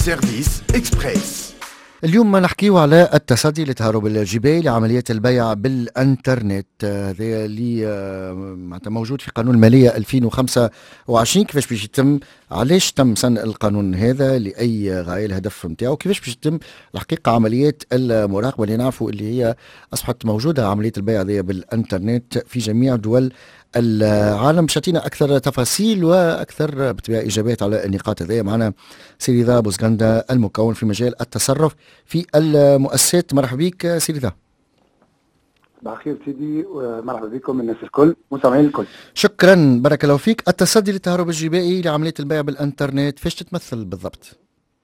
سيرفيس إكسبريس. اليوم نحكيو على التصدي للتهرب الجبائي لعملية البيع بالانترنت. هذا اللي معناتها موجود في قانون المالية 2025. كيفاش باش يتم، علاش تم سن القانون هذا، لأي غاية، الهدف نتاعو، كيفاش باش يتم الحقيقة عملية المراقبة اللي نعرفوا اللي هي أصبحت موجودة عملية البيع هذه بالانترنت في جميع دول العالم. باش تعطينا أكثر تفاصيل وأكثر بطبيعة إجابات على النقاط هذه معنا سي رضا بوزغندا، المكون في مجال التصرف في المؤسسات. مرحبا بك سي رضا. بخير سيدي، مرحبا بكم الناس الكل، مستمعين الكل. شكرا، بارك الله فيك. التصدي للتهرب الجبائي لعملية البيع بالانترنت فاش تتمثل بالضبط؟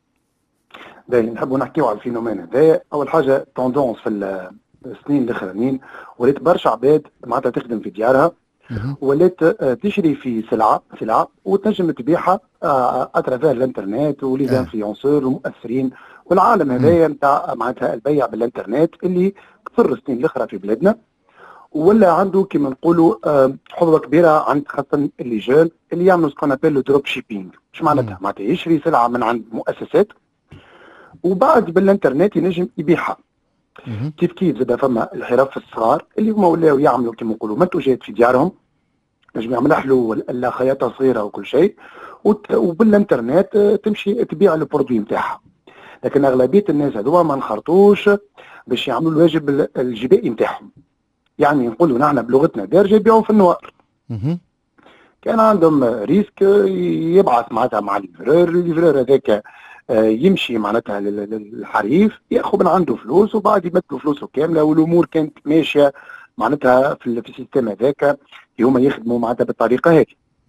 نحبوا نحكيو على الفينومين هذا. اول حاجه توندونس في السنين الاخرانيين ولات برشا عباد معناتها تخدم في ديارها، ولات تشري في سلعه وتنجم تبيعها اترافير الانترنت ولي انفلونسور ومؤثرين، والعالم هذايا نتاع معناتها البيع بالانترنت اللي كثر السنين الاخرى في بلادنا، ولا عنده كما نقولوا حظوه كبيره عند خاصه اللي جون اللي يعملوا سكون ابيل لو دروب شيبينغ. اش معناتها؟ معناتها يشري سلعه من عند مؤسسات وبعد بالانترنت ينجم يبيعها. كيف زاد فما الحرف الصغار اللي هما ولاو يعملوا كما نقولوا منتوجات في ديارهم، نجم يعمل حلول ولا خياطه صغيره وكل شيء، وبالانترنت تمشي تبيع البرودوي نتاعها. لكن اغلبيه الناس هذوما ما انخرطوش باش يعملوا الواجب الجبائي نتاعهم، يعني نقولوا نحن بلغتنا دارجه يبيعوا في النوار. كان عندهم ريسك يبعث معناتها مع الليفرور هذاك يمشي معناتها للحريف ياخذ من عنده فلوس وبعد يمثلوا فلوسه كامله، والامور كانت ماشيه معناتها في السيستم هذاك اللي هما يخدموا معناتها بالطريقه هذه.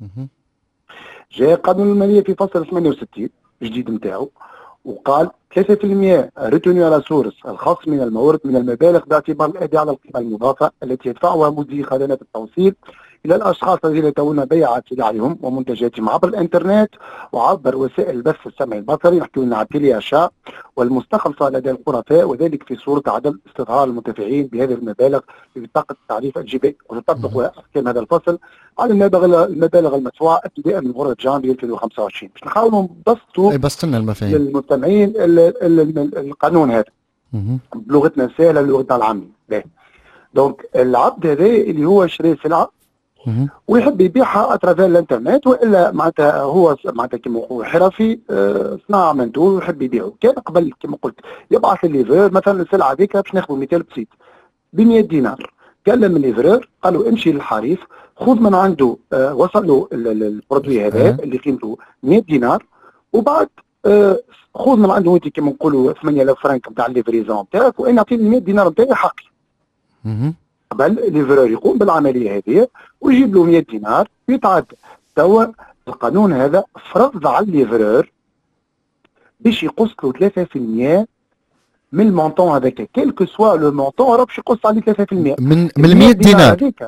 جاء قانون الماليه في فصل 68 جديد نتاعو وقال 3% ريتوني على سورس الخاص من المورد من المبالغ باعتبار الاداء على القيمه المضافه التي يدفعها مدير خدمات التوصيل الى الاشخاص الذين يتولون بيع سلعهم ومنتجاتهم عبر الانترنت وعبر وسائل البث السمعي البصري، نحكي لنا على التيلي اشاء والمستخلصه لدى الخرفاء، وذلك في صوره عدم استظهار المنتفعين بهذه المبالغ في بطاقه التعريف الجبائي. وتطبق احكام هذا الفصل على المبالغ المدفوعه ابتداء من غرفه جانفي 2025. باش نحاولوا نبسطوا المفاهيم للمستمعين القانون هذا بلغتنا السهله بلغتنا العاميه. دونك العبد هذا اللي هو شري سلعه ويحب يبيعها اترافير الانترنت، والا معناتها هو معناتها كما نقولوا حرفي صناع منتوج ويحب يبيعه. كان قبل كما قلت يبعث الليفرور مثلا السلعه هذيك، باش ناخذ مثال بسيط ب 100 دينار، كلم الليفرور قال له امشي للحريف خذ من عنده وصل له البرودوي هذا اللي قيمته 100 دينار، وبعد خذ من عنده انت كما نقولوا 8000 فرنك نتاع الليفريزون نتاعك، وانا اعطيني 100 دينار نتاعي حقي. قبل الليفرور يقوم بالعمليه هذه ويجيب له 100 دينار ويتعدى. توا القانون هذا فرض على الليفرور باش يقص له 3% من المونطون هذاك، كيلكو سوا لو مونطون راه باش يقص عليه 3% من ال 100 دينار هذيك.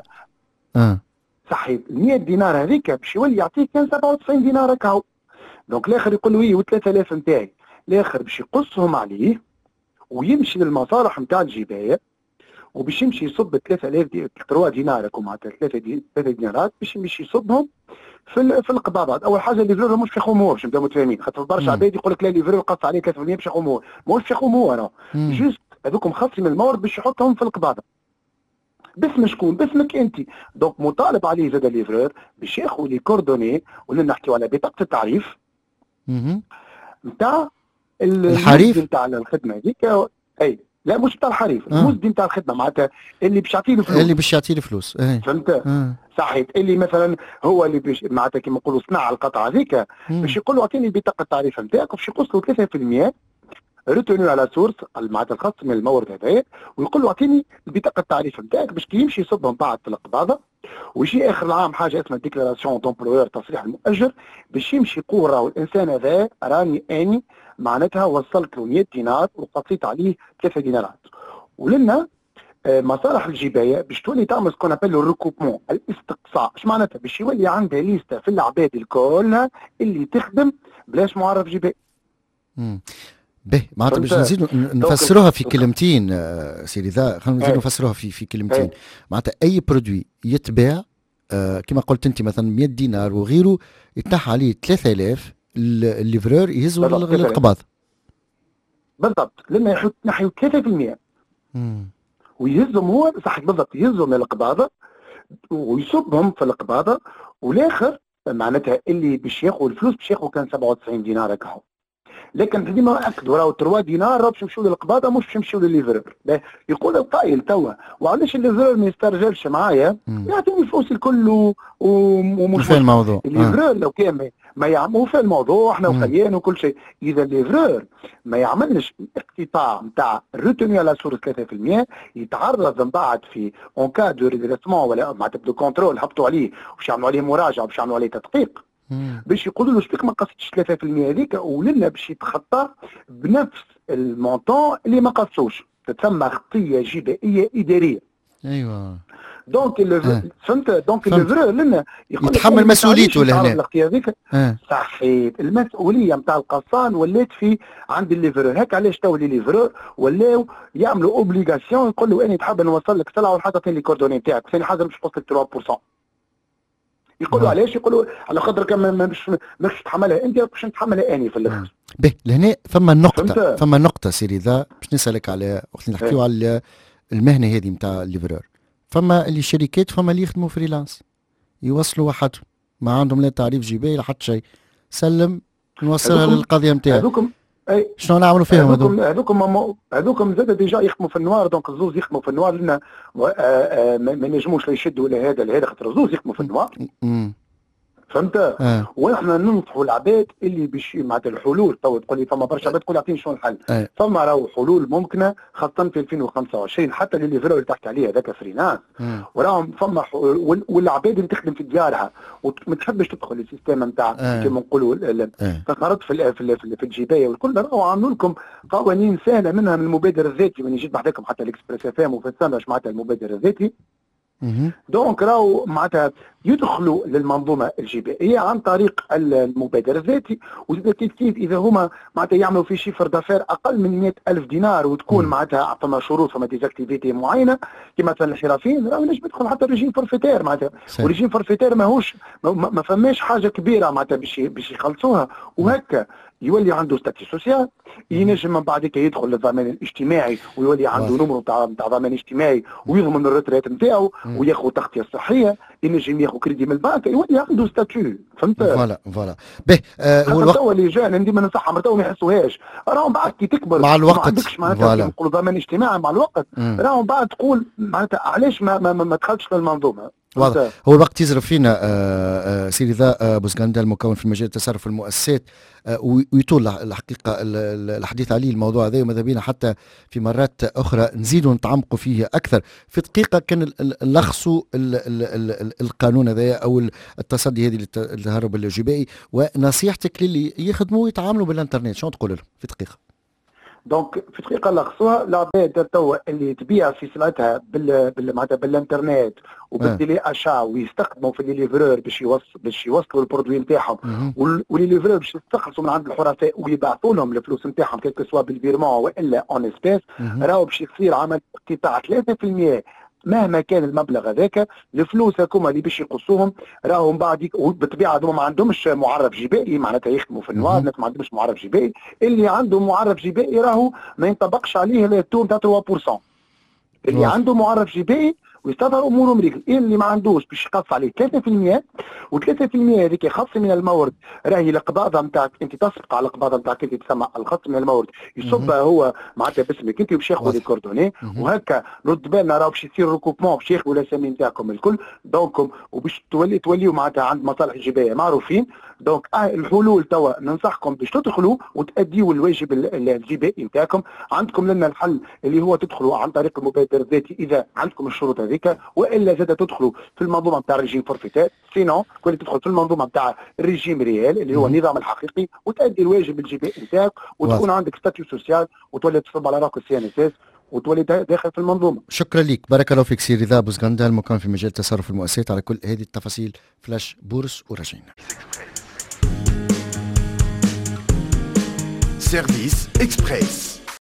صحيح، ال 100 دينار هذيك باش يولي يعطيك كان 97 دينار هكا. دونك الاخر يقول له و 3000 نتاعي، الاخر باش يقصهم عليه ويمشي للمصالح نتاع الجبايه وباش يمشي يصب 3000 3 دينار هكا معناتها 3 دينارات باش يمشي يصبهم في القباضات. اول حاجه الليفرور مش باش يقوم هو، باش نبداو متفاهمين، خاطر برشا عباد يقول لك لا الليفرور قص عليه 3% باش يقوم هو، ماهوش باش يقوم هو، راه جوست هذوك مخصصين من المورد باش يحطهم في القباضه باسم شكون؟ باسمك انت. دونك مطالب عليه زاد الليفرور باش ياخذ لي كوردوني، ولا نحكيو على بطاقه التعريف نتاع الحريف نتاع الخدمه هذيك. اي لا مش بتاع الحريف، المزدي نتاع الخدمه معناتها اللي باش يعطيه الفلوس، اللي باش يعطيه الفلوس. فهمت؟ صحيح، اللي مثلا هو اللي باش معناتها كيما نقولوا صنع القطعه هذيك باش يقول له اعطيني بطاقه التعريف نتاعك، وباش يقص له 3% ريتوني على سورس معناتها الخاص من المورد هذايا، ويقول له اعطيني بطاقه التعريف نتاعك باش كي يمشي يصبهم بعد في القباضه، ويجي اخر العام حاجه اسمها ديكلاراسيون دومبلويور تصريح المؤجر باش يمشي يقول راهو الانسان هذا راني اني معناتها وصلت له 100 دينار وقصيت عليه 3 دينارات. ولنا مصالح الجبايه باش تولي تعمل سكون ابل الريكوبمون الاستقصاء. اش معناتها؟ باش يولي عندها ليسته في العباد الكل اللي تخدم بلاش معرف جبائي. به معناتها باش نزيدوا نفسروها في كلمتين سي رضا، خلينا نزيدوا نفسروها في كلمتين. معناتها اي برودوي يتباع كما قلت انت مثلا 100 دينار وغيره يتنحى عليه 3000 الليفرور يهزوا للقباض. بالضبط لما نحيو 3% ويهزهم هو صح بالضبط يهزهم للقباضه ويصبهم في القباضه، والاخر معناتها اللي باش ياخذ الفلوس باش ياخذ كان 97 دينار هكا. لكن ديما ناكدوا راهو 3 دينار راهو باش يمشيو للقباضه مش باش يمشيو للليفرور. يقول القائل توا وعلاش الليفرور ما يسترجلش معايا يعطيني فلوسي الكل ومش في الموضوع. الليفرور لو كان ما يعملوا في الموضوع احنا وخيان وكل شيء. اذا الليفرور ما يعملش اقتطاع نتاع الروتوني على سورس 3% يتعرض من بعد في اون كا دو ريدريسمون ولا معناتها دو كونترول هبطوا عليه وباش يعملوا عليه مراجعه وباش يعملوا عليه تدقيق باش يقولوا له شبيك ما قصتش 3% هذيك ولنا باش يتخطى بنفس المونطون اللي ما قصوش، تتسمى خطيه جبائيه اداريه. ايوه دونك فهمت دونك الليفرور لنا يتحمل مسؤوليته لهنا الخطيه هذيك. صحيت المسؤوليه نتاع القصان ولات في عند الليفرور. هكا علاش تو الليفرور ولاو يعملوا اوبليغاسيون يقول له انا تحب نوصل لك سلعه والحاجه تعطيني الكوردوني نتاعك ثاني حاجه باش توصل لك 3%. يقولوا علاش؟ يقولوا على خاطر كان ماكش تحملها انت باش نتحملها اني في الاخر. به لهنا فما نقطه سيري ذا باش نسالك على وقت نحكيو على المهنه هذه نتاع الليفرور. فما اللي شركات فما اللي يخدموا فريلانس يوصلوا وحدهم ما عندهم لا تعريف جباي لا حتى شيء، سلم نوصلها للقضيه نتاعك. اي شنو نعملوا فيهم هذوكم زاد ديجا يخدموا في النوار. دونك الزوز يخدموا في النوار لنا ما ينجموش لا يشدوا ولا هذا لهذا خاطر الزوز يخدموا في النوار. فهمت؟ ونحن ننصحوا العباد اللي باش معناتها الحلول. تو تقول لي فما برشا عباد تقول اعطيني شنو الحل. فما راهو حلول ممكنه خاصه في 2025 حتى الليفرور اللي تحكي عليه هذاك فريلانس وراهم فما والعباد اللي تخدم في ديارها وما تحبش تدخل السيستم نتاع كيما نقولوا تخرط في الجبايه والكل. راهو عاملوا لكم قوانين سهله منها من المبادر الذاتي. من يجي بحداكم حتى الاكسبريس اف ام وفي السنه معناتها المبادر الذاتي. دونك راهو معناتها يدخلوا للمنظومه الجبائيه عن طريق المبادر الذاتي. وزاد كيف اذا هما معناتها يعملوا في شيفر دافير اقل من 100,000 دينار وتكون معناتها فما شروط فما ديزاكتيفيتي معينه كما مثلا الحرفيين راهو ينجم يدخل حتى ريجيم فورفيتير معناتها. وريجيم فورفيتير ماهوش ما فماش حاجه كبيره معناتها باش يخلصوها وهكا يولي عنده ستاتي سوسيال. ينجم من بعد يدخل للضمان الاجتماعي ويولي عنده نمر نتاع ضمان اجتماعي ويضمن الريتريت نتاعو وياخذ تغطيه صحيه. ينجم ياخذ كريدي من البنك يولي عنده ستاتيو. فهمت؟ فوالا به هو الوقت تو اللي جانا ديما ننصحهم مرتو ما يحسوهاش. راهم بعد كي تكبر مع الوقت ما عندكش معناتها نقولوا ضمان اجتماعي مع الوقت راهم بعد تقول معناتها علاش ما دخلتش للمنظومه. واضح. هو الوقت يزرف فينا سيدي ذا بوزغندا المكون في مجال تصرف المؤسسات ويطول الحقيقه الحديث عليه الموضوع هذا وماذا بينا حتى في مرات اخرى نزيدوا نتعمقوا فيه اكثر. في دقيقه كان نلخصوا القانون هذا او التصدي هذه للتهرب الجبائي ونصيحتك للي يخدموا ويتعاملوا بالانترنت شنو تقول لهم في دقيقه؟ دونك في دقيقه لخصوها العباد توا اللي تبيع في سلعتها معناتها بالانترنت وبالتيلي اشا ويستخدموا في الليفرور باش يوصلوا البرودوي نتاعهم والليفرور باش يستخلصوا من عند الحرفاء ويبعثوا لهم الفلوس نتاعهم كيف سوا بالفيرمون والا اون اسبيس. راهو باش يصير عمل اقتطاع 3% مهما كان المبلغ هذاك. الفلوس هكما اللي باش يقصوهم راهو من بعد بالطبيعه هذوما ما عندهمش معرف جبائي معناتها يخدموا في النوار. الناس ما عندهمش معرف جبائي. اللي عنده معرف جبائي راهو ما ينطبقش عليه التو نتاع 3%. اللي عنده معرف جبائي ويستظهر اموره مريكل. اللي ما عندوش باش يقص عليه 3% و3% هذيك خاص من المورد راهي القباضه نتاعك انت تسبق على القباضه نتاعك انت تسمى الخاص من المورد يصبها هو معناتها باسمك انت باش ياخذ الكوردوني وهكا رد بالنا راهو باش يصير ريكوبمون باش ياخذوا الاسامي نتاعكم الكل. دونك وباش توليوا معناتها عند مصالح الجبايه معروفين. دونك الحلول توا ننصحكم باش تدخلوا وتأديوا الواجب الجبائي نتاعكم. عندكم لنا الحل اللي هو تدخلوا عن طريق المبادر الذاتي اذا عندكم الشروط هذيك والا زاد تدخلوا في المنظومه نتاع الريجيم فورفيتير. سينو كل تدخل في المنظومه نتاع الريجيم ريال اللي هو النظام الحقيقي وتأدي الواجب الجبائي نتاعك وتكون عندك ستاتيو سوسيال وتولي تصب على راك السي ان اس اس وتولي داخل في المنظومه. شكرا لك بارك الله فيك سي رضا بوزغندا المكون في مجال تصرف المؤسسات على كل هذه التفاصيل. فلاش بورس ورجعنا. Service Express.